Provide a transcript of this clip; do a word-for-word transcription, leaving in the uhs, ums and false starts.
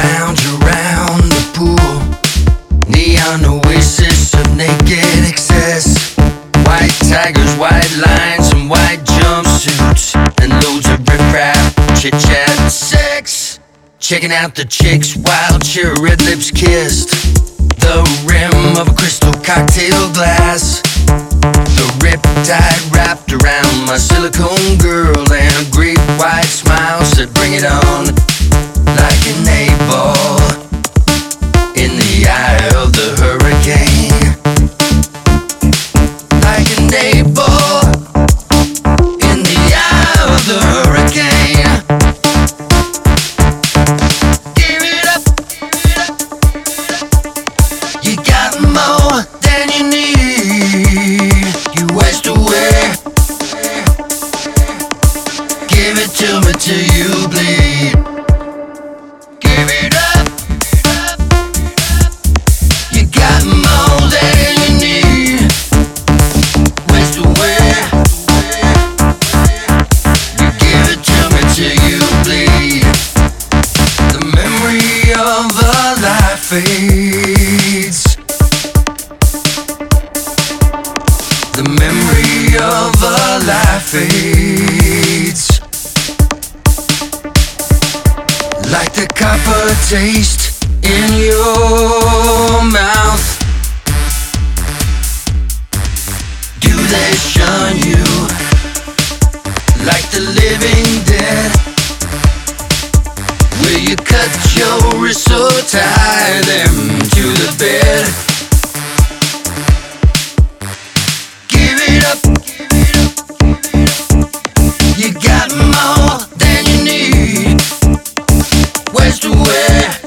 lounge around the pool. Neon oasis of naked excess. White tigers, white lines, and white jumpsuits, and loads of riff-raff, chit-chat, and sex. Checking out the chicks while cherry red lips kissed the rim of a crystal cocktail glass. The riptide wrapped around my silicone girl, and a great white smile said, "Bring it on," like an eight ball in the eye of the hurricane. Like an eight ball in the eye of the hurricane. Give it up. You got more than you need. You waste away. Give it to me till you bleed. Give it up. You got more than you need. Waste away. You give it to me till you bleed. The memory of a life fades. The memory of a life fades. Like the copper taste in your mouth. Do they shun you like the living dead? Will you cut your wrists so tie them to the bed? Give it up. You got more than you need. Waste away.